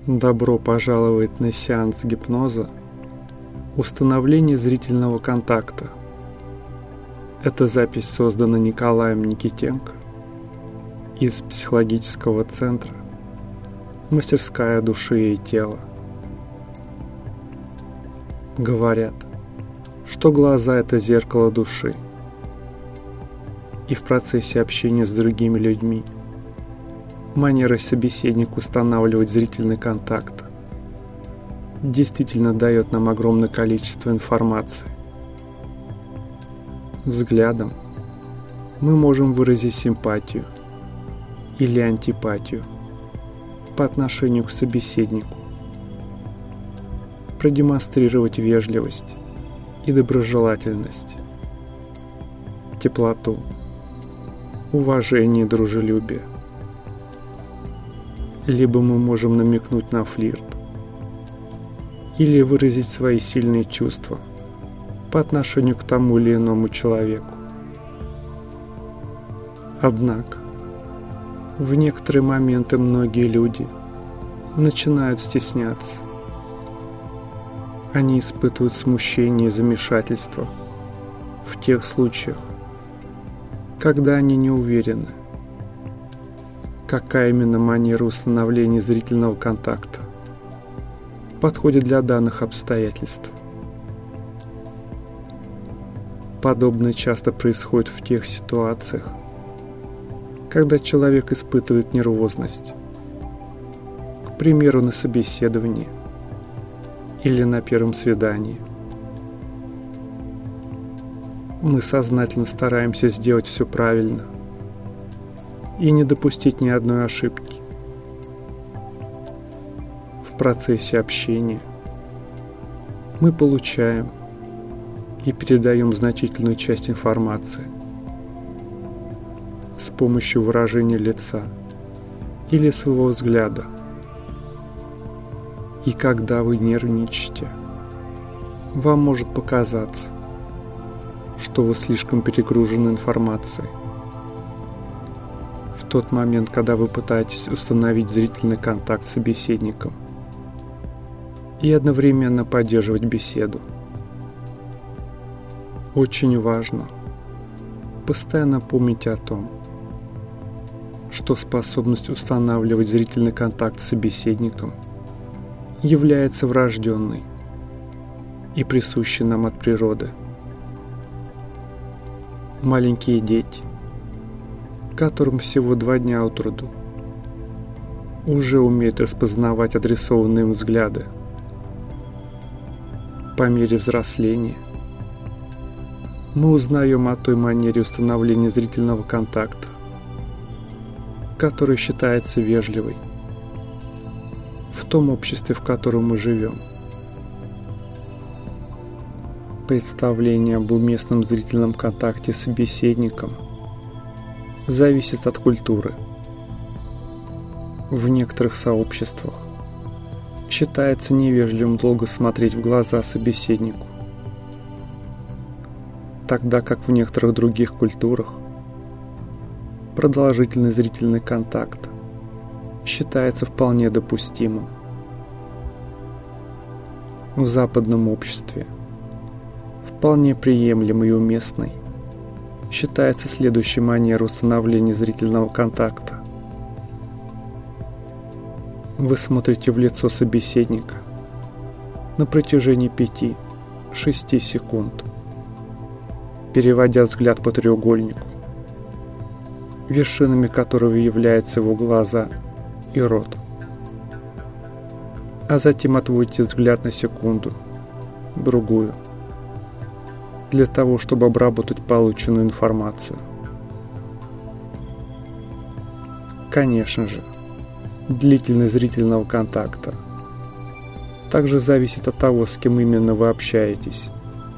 Добро пожаловать на сеанс гипноза «Установление зрительного контакта». Эта запись создана Николаем Никитенко из психологического центра «Мастерская души и тела». Говорят, что глаза – это зеркало души, и в процессе общения с другими людьми манера собеседника устанавливать зрительный контакт действительно дает нам огромное количество информации. Взглядом мы можем выразить симпатию или антипатию по отношению к собеседнику, продемонстрировать вежливость и доброжелательность, теплоту, уважение и дружелюбие. Либо мы можем намекнуть на флирт или выразить свои сильные чувства по отношению к тому или иному человеку. Однако, в некоторые моменты многие люди начинают стесняться. Они испытывают смущение и замешательство в тех случаях, когда они не уверены, какая именно манера установления зрительного контакта подходит для данных обстоятельств. Подобное часто происходит в тех ситуациях, когда человек испытывает нервозность, к примеру, на собеседовании или на первом свидании. Мы сознательно стараемся сделать все правильно и не допустить ни одной ошибки. В процессе общения мы получаем и передаем значительную часть информации с помощью выражения лица или своего взгляда. И когда вы нервничаете, вам может показаться, что вы слишком перегружены информацией. В тот момент, когда вы пытаетесь установить зрительный контакт с собеседником и одновременно поддерживать беседу. Очень важно постоянно помнить о том, что способность устанавливать зрительный контакт с собеседником является врожденной и присущей нам от природы. Маленькие дети, которым всего 2 дня от роду, уже умеют распознавать адресованные им взгляды. По мере взросления мы узнаем о той манере установления зрительного контакта, которая считается вежливой в том обществе, в котором мы живем. Представление об уместном зрительном контакте с собеседником зависит от культуры. В некоторых сообществах считается невежливым долго смотреть в глаза собеседнику, тогда как в некоторых других культурах продолжительный зрительный контакт считается вполне допустимым. В западном обществе вполне приемлемой и уместной считается следующая манера установления зрительного контакта. Вы смотрите в лицо собеседника на протяжении 5-6 секунд, переводя взгляд по треугольнику, вершинами которого являются его глаза и рот. А затем отводите взгляд на секунду, другую, для того, чтобы обработать полученную информацию. Конечно же, длительность зрительного контакта также зависит от того, с кем именно вы общаетесь.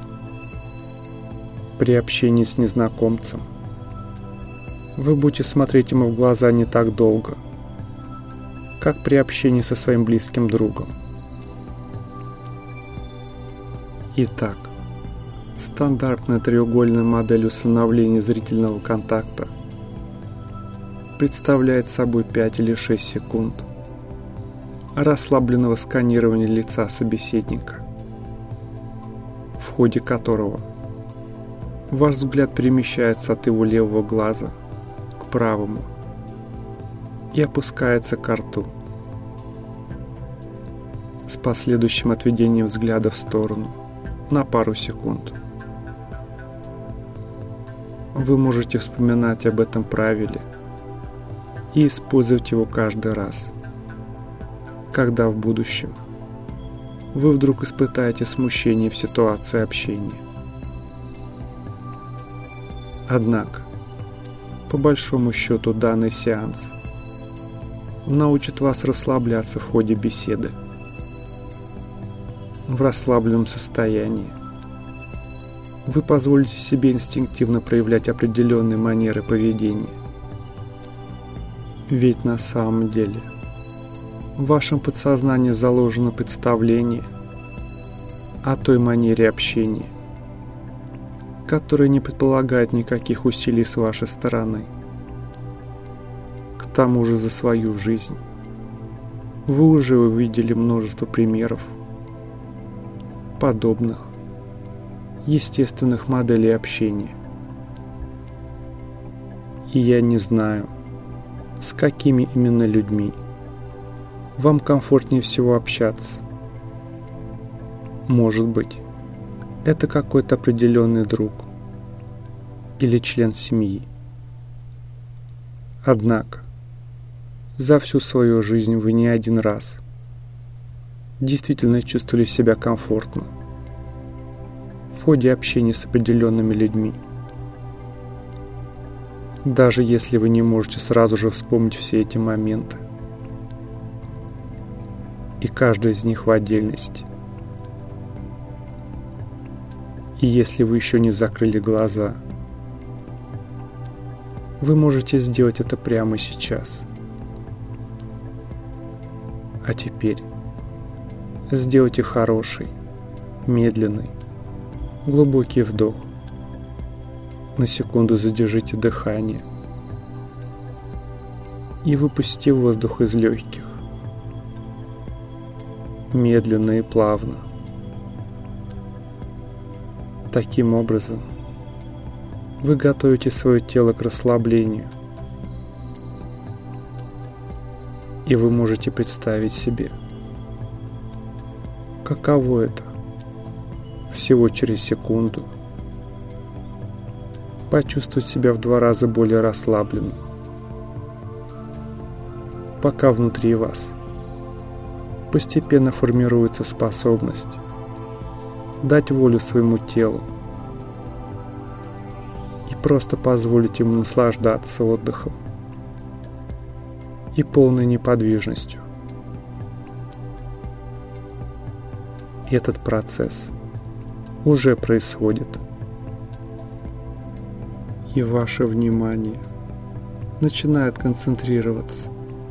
При общении с незнакомцем вы будете смотреть ему в глаза не так долго, как при общении со своим близким другом. Итак, стандартная треугольная модель установления зрительного контакта представляет собой 5 или 6 секунд расслабленного сканирования лица собеседника, в ходе которого ваш взгляд перемещается от его левого глаза к правому и опускается к рту, с последующим отведением взгляда в сторону на пару секунд. Вы можете вспоминать об этом правиле и использовать его каждый раз, когда в будущем вы вдруг испытаете смущение в ситуации общения. Однако, по большому счету, данный сеанс научит вас расслабляться в ходе беседы. В расслабленном состоянии вы позволите себе инстинктивно проявлять определенные манеры поведения. Ведь на самом деле в вашем подсознании заложено представление о той манере общения, которая не предполагает никаких усилий с вашей стороны. К тому же за свою жизнь вы уже увидели множество примеров подобных естественных моделей общения. И я не знаю, с какими именно людьми вам комфортнее всего общаться. Может быть, это какой-то определенный друг или член семьи. Однако, за всю свою жизнь вы не один раз действительно чувствовали себя комфортно в ходе общения с определенными людьми. Даже если вы не можете сразу же вспомнить все эти моменты, и каждый из них в отдельности. И если вы еще не закрыли глаза, вы можете сделать это прямо сейчас. А теперь сделайте хороший, медленный, глубокий вдох. На секунду задержите дыхание и выпустите воздух из легких. Медленно и плавно. Таким образом, вы готовите свое тело к расслаблению, и вы можете представить себе, каково это всего через секунду почувствовать себя в 2 раза более расслабленным, пока внутри вас постепенно формируется способность дать волю своему телу и просто позволить ему наслаждаться отдыхом и полной неподвижностью. Этот процесс уже происходит, и ваше внимание начинает концентрироваться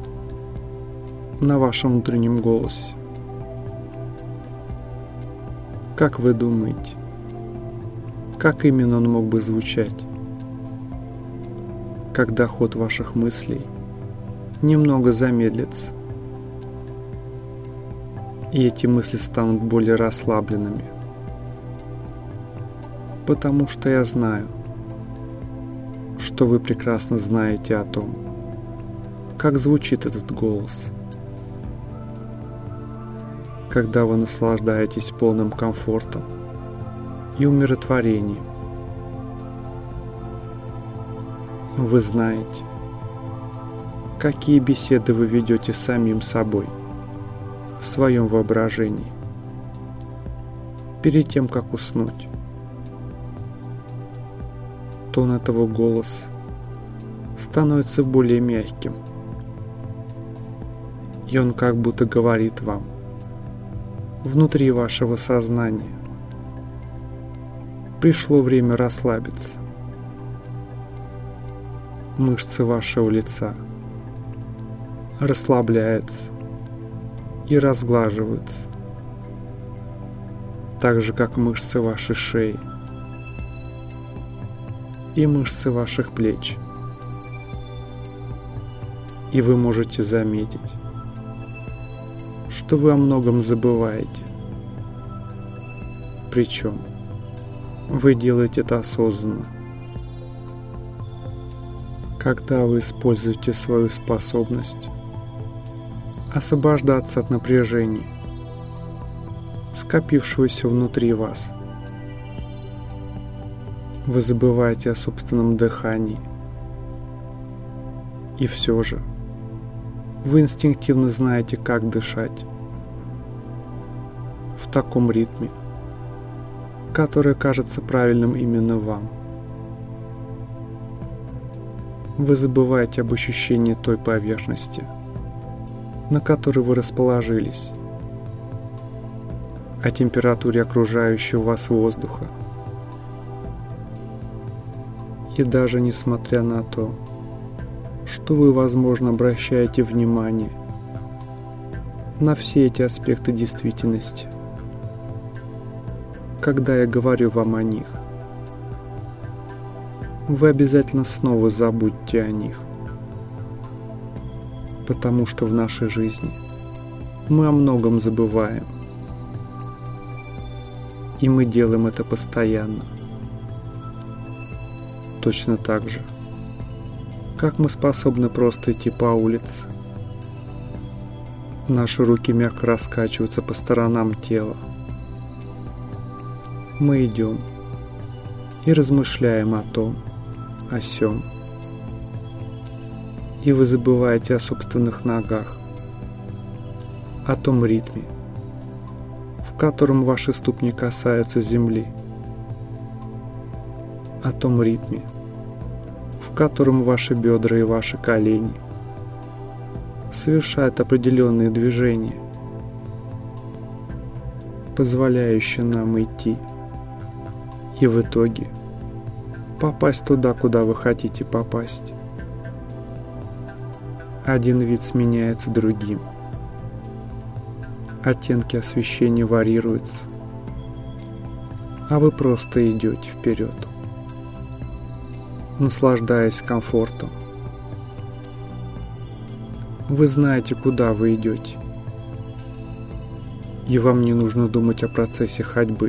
на вашем внутреннем голосе. Как вы думаете, как именно он мог бы звучать, когда ход ваших мыслей немного замедлится, и эти мысли станут более расслабленными? Потому что я знаю, что вы прекрасно знаете о том, как звучит этот голос, когда вы наслаждаетесь полным комфортом и умиротворением. Вы знаете, какие беседы вы ведете с самим собой в своем воображении перед тем, как уснуть. Тон этого голоса становится более мягким, и он как будто говорит вам внутри вашего сознания: пришло время расслабиться. Мышцы вашего лица расслабляются и разглаживаются, так же как мышцы вашей шеи и мышцы ваших плеч. И вы можете заметить, что вы о многом забываете. Причем вы делаете это осознанно. Когда вы используете свою способность освобождаться от напряжения, скопившегося внутри вас, вы забываете о собственном дыхании. И все же вы инстинктивно знаете, как дышать в таком ритме, который кажется правильным именно вам. Вы забываете об ощущении той поверхности, на которой вы расположились, о температуре окружающего вас воздуха. И даже несмотря на то, что вы, возможно, обращаете внимание на все эти аспекты действительности, когда я говорю вам о них, вы обязательно снова забудьте о них, потому что в нашей жизни мы о многом забываем, и мы делаем это постоянно. Точно так же, как мы способны просто идти по улице. Наши руки мягко раскачиваются по сторонам тела. Мы идем и размышляем о том, о сём. И вы забываете о собственных ногах, о том ритме, в котором ваши ступни касаются земли, о том ритме, в котором ваши бедра и ваши колени совершают определенные движения, позволяющие нам идти и в итоге попасть туда, куда вы хотите попасть. Один вид сменяется другим. Оттенки освещения варьируются, а вы просто идете вперед, наслаждаясь комфортом. Вы знаете, куда вы идете, и вам не нужно думать о процессе ходьбы.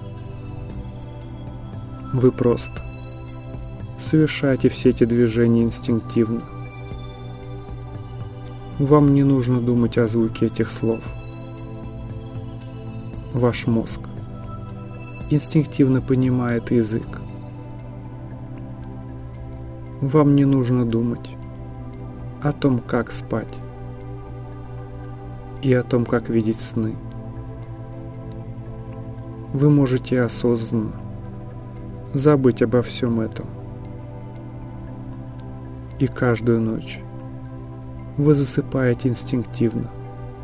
Вы просто совершаете все эти движения инстинктивно. Вам не нужно думать о звуке этих слов. Ваш мозг инстинктивно понимает язык. Вам не нужно думать о том, как спать, и о том, как видеть сны. Вы можете осознанно забыть обо всем этом. И каждую ночь вы засыпаете инстинктивно.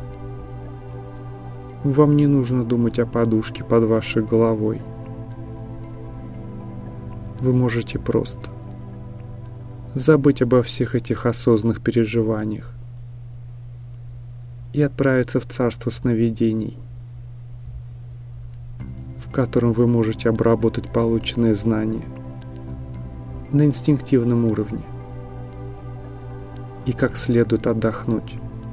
Вам не нужно думать о подушке под вашей головой. Вы можете просто забыть обо всех этих осознанных переживаниях и отправиться в царство сновидений, в котором вы можете обработать полученные знания на инстинктивном уровне и как следует отдохнуть.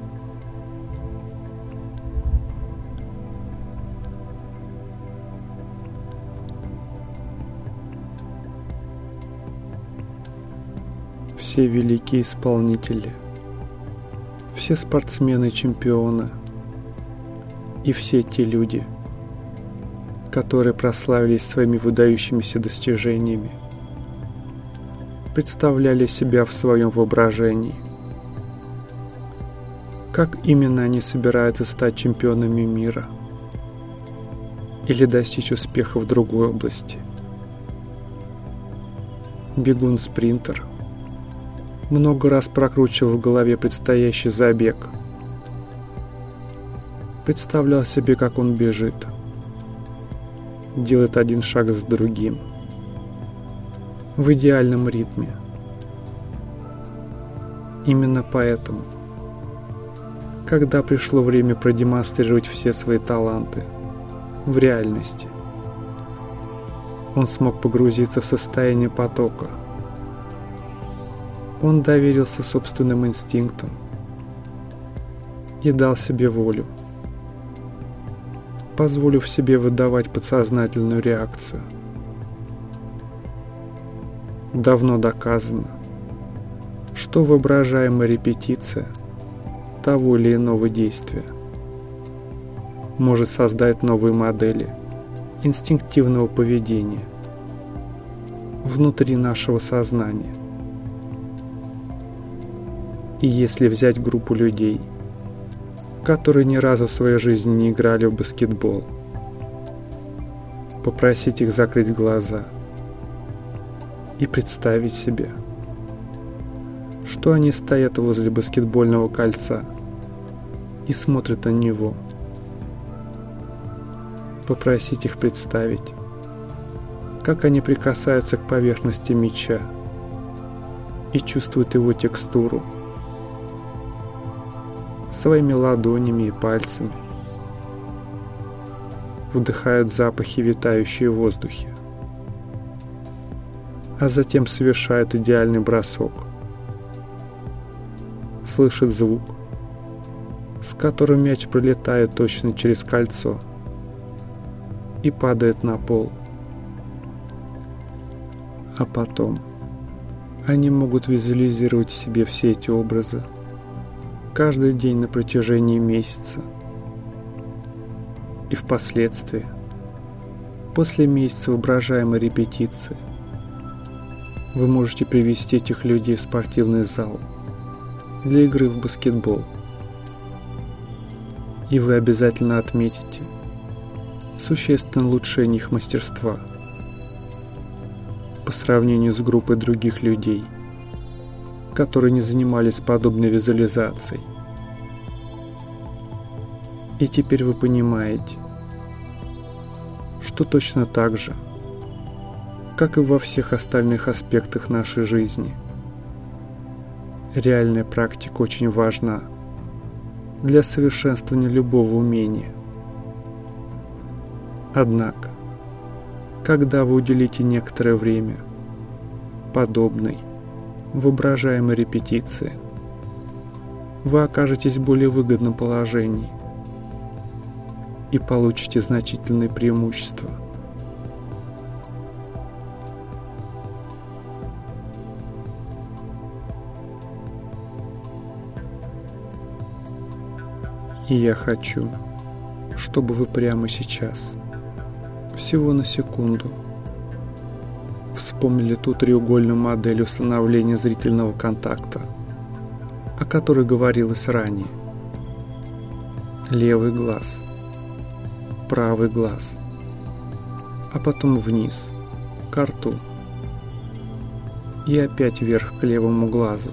Все великие исполнители, все спортсмены-чемпионы и все те люди, которые прославились своими выдающимися достижениями, представляли себя в своем воображении. Как именно они собираются стать чемпионами мира или достичь успеха в другой области? Бегун-спринтер много раз прокручивал в голове предстоящий забег. Представлял себе, как он бежит, делает один шаг за другим, в идеальном ритме. Именно поэтому, когда пришло время продемонстрировать все свои таланты в реальности, он смог погрузиться в состояние потока. Он доверился собственным инстинктам и дал себе волю позволив себе выдавать подсознательную реакцию. Давно доказано, что воображаемая репетиция того или иного действия может создать новые модели инстинктивного поведения внутри нашего сознания. И если взять группу людей, которые ни разу в своей жизни не играли в баскетбол, попросить их закрыть глаза и представить себе, что они стоят возле баскетбольного кольца и смотрят на него. Попросить их представить, как они прикасаются к поверхности мяча и чувствуют его текстуру своими ладонями и пальцами, вдыхают запахи, витающие в воздухе, а затем совершают идеальный бросок, слышат звук, с которым мяч пролетает точно через кольцо и падает на пол. А потом они могут визуализировать в себе все эти образы каждый день на протяжении месяца. И впоследствии, после месяца воображаемой репетиции, вы можете привести этих людей в спортивный зал для игры в баскетбол. И вы обязательно отметите существенное улучшение их мастерства по сравнению с группой других людей, которые не занимались подобной визуализацией. И теперь вы понимаете, что точно так же, как и во всех остальных аспектах нашей жизни, реальная практика очень важна для совершенствования любого умения. Однако, когда вы уделите некоторое время подобной воображаемой репетиции, вы окажетесь в более выгодном положении и получите значительные преимущества. И я хочу, чтобы вы прямо сейчас, всего на секунду, вспомнили ту треугольную модель установления зрительного контакта, о которой говорилось ранее. Левый глаз, правый глаз, а потом вниз, к рту, и опять вверх к левому глазу.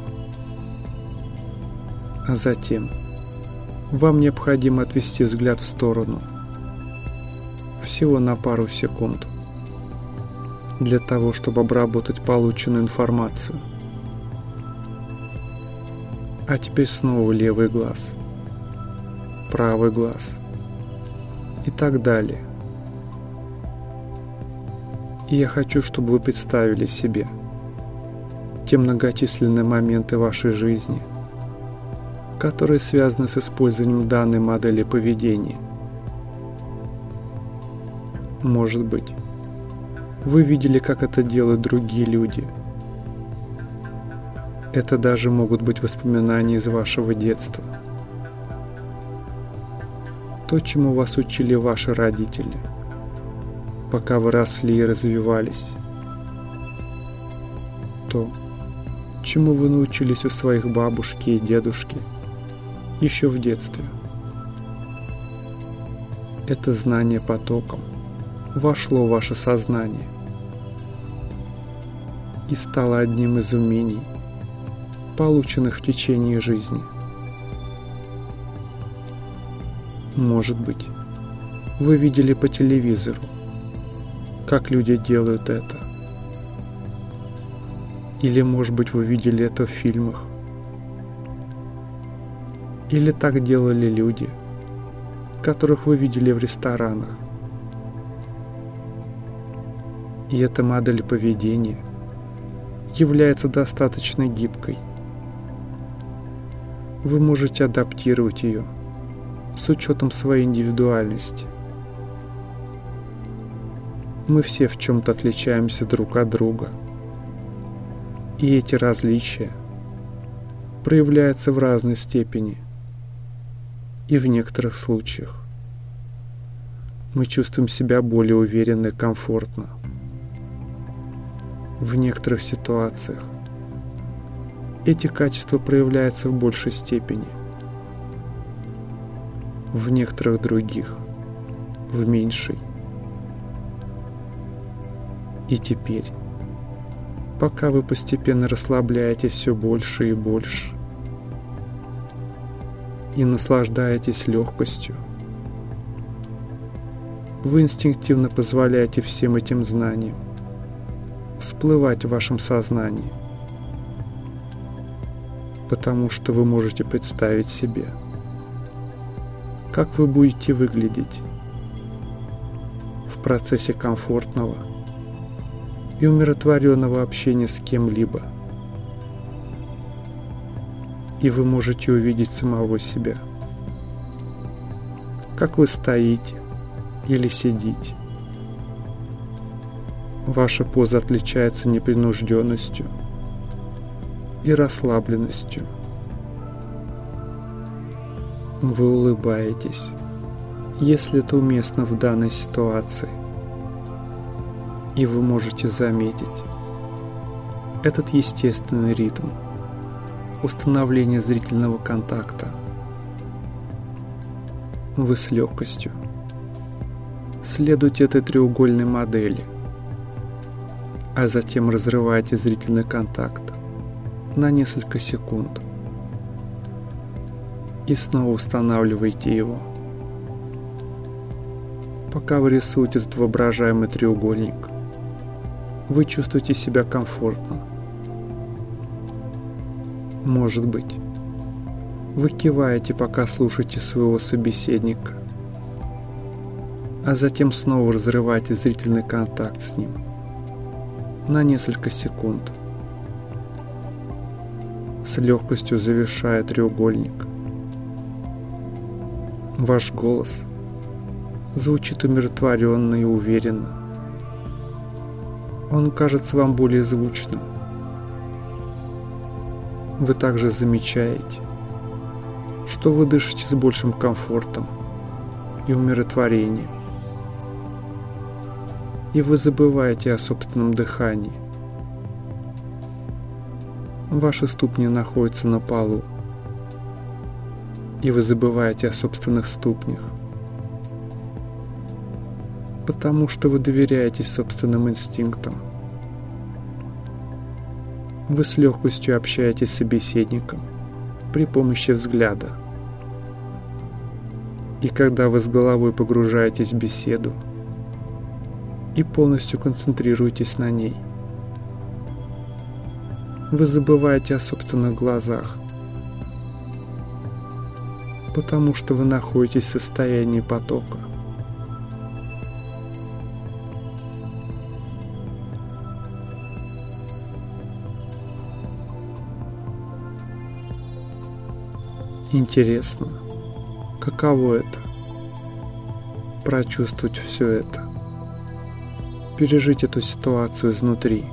А затем вам необходимо отвести взгляд в сторону, всего на пару секунд, для того, чтобы обработать полученную информацию. А теперь снова левый глаз, правый глаз и так далее. И я хочу, чтобы вы представили себе те многочисленные моменты вашей жизни, которые связаны с использованием данной модели поведения. Может быть, вы видели, как это делают другие люди. Это даже могут быть воспоминания из вашего детства. То, чему вас учили ваши родители, пока вы росли и развивались. То, чему вы научились у своих бабушки и дедушки еще в детстве. Это знание потоком вошло в ваше сознание и стало одним из умений, полученных в течение жизни. Может быть, вы видели по телевизору, как люди делают это. Или, может быть, вы видели это в фильмах. Или так делали люди, которых вы видели в ресторанах. И эта модель поведения является достаточно гибкой. Вы можете адаптировать ее с учетом своей индивидуальности Мы все в чем-то отличаемся друг от друга. И эти различия проявляются в разной степени. И в некоторых случаях мы чувствуем себя более уверенно и комфортно. В некоторых ситуациях эти качества проявляются в большей степени. В некоторых других в меньшей. И теперь, пока вы постепенно расслабляетесь все больше и больше и наслаждаетесь легкостью, вы инстинктивно позволяете всем этим знаниям всплывать в вашем сознании, потому что вы можете представить себе, как вы будете выглядеть в процессе комфортного и умиротворенного общения с кем-либо. И вы можете увидеть самого себя, как вы стоите или сидите. Ваша поза отличается непринужденностью и расслабленностью. Вы улыбаетесь, если это уместно в данной ситуации. И вы можете заметить этот естественный ритм установления зрительного контакта. Вы с легкостью следуйте этой треугольной модели, а затем разрываете зрительный контакт на несколько секунд и снова устанавливаете его. Пока вы рисуете этот воображаемый треугольник, вы чувствуете себя комфортно. Может быть, вы киваете, пока слушаете своего собеседника, а затем снова разрываете зрительный контакт с ним на несколько секунд, с легкостью завершая треугольник. Ваш голос звучит умиротворенно и уверенно. Он кажется вам более звучным. Вы также замечаете, что вы дышите с большим комфортом и умиротворением. И вы забываете о собственном дыхании. Ваши ступни находятся на полу, и вы забываете о собственных ступнях, потому что вы доверяетесь собственным инстинктам. Вы с легкостью общаетесь с собеседником при помощи взгляда. И когда вы с головой погружаетесь в беседу и полностью концентрируетесь на ней, вы забываете о собственных глазах, потому что вы находитесь в состоянии потока. Интересно, каково это? Прочувствовать все это, пережить эту ситуацию изнутри.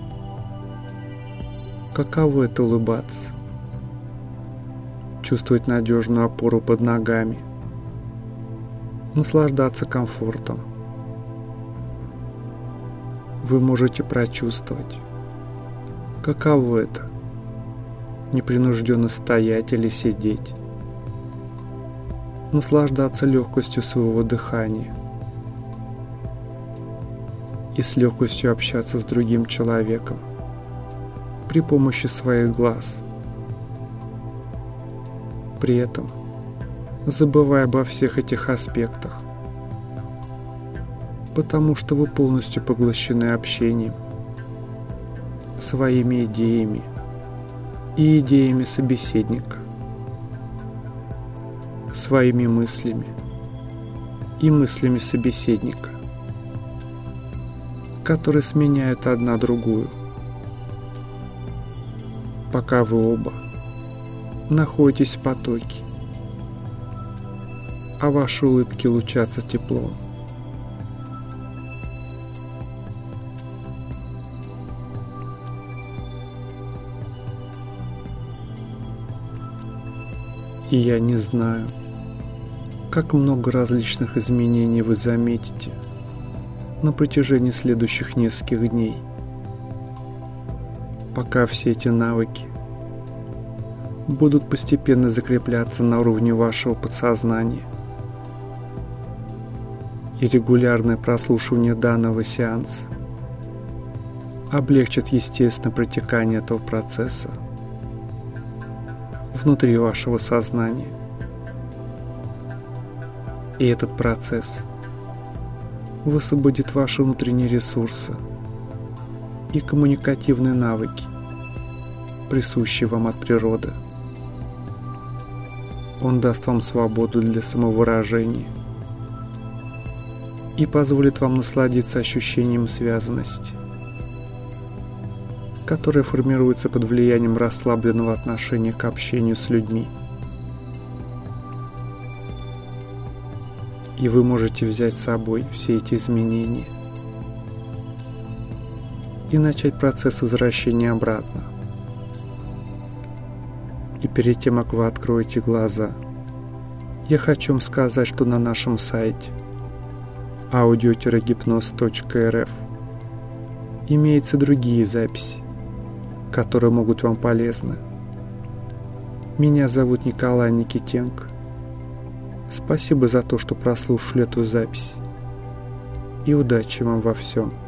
Каково это улыбаться, чувствовать надежную опору под ногами, наслаждаться комфортом. Вы можете прочувствовать, каково это непринужденно стоять или сидеть, наслаждаться легкостью своего дыхания и с легкостью общаться с другим человеком при помощи своих глаз, при этом забывая обо всех этих аспектах, потому что вы полностью поглощены общением, своими идеями и идеями собеседника, своими мыслями и мыслями собеседника, которые сменяют одна другую, пока вы оба находитесь в потоке, а ваши улыбки лучатся теплом. И я не знаю, как много различных изменений вы заметите на протяжении следующих нескольких дней, пока все эти навыки будут постепенно закрепляться на уровне вашего подсознания. И регулярное прослушивание данного сеанса облегчит естественное протекание этого процесса внутри вашего сознания. И этот процесс высвободит ваши внутренние ресурсы и коммуникативные навыки, присущие вам от природы. Он даст вам свободу для самовыражения и позволит вам насладиться ощущением связанности, которое формируется под влиянием расслабленного отношения к общению с людьми. И вы можете взять с собой все эти изменения и начать процесс возвращения обратно. И перед тем, как вы откроете глаза, я хочу вам сказать, что на нашем сайте audio-гипноз.рф имеются другие записи, которые могут вам полезны. Меня зовут Николай Никитенко. Спасибо за то, что прослушали эту запись. И удачи вам во всем.